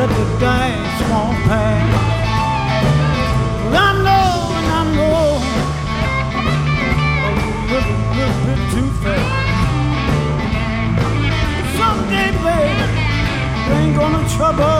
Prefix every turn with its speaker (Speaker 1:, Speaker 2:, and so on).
Speaker 1: that the dice won't pass. But I know a little bit too fast. Someday, baby, they ain't gonna trouble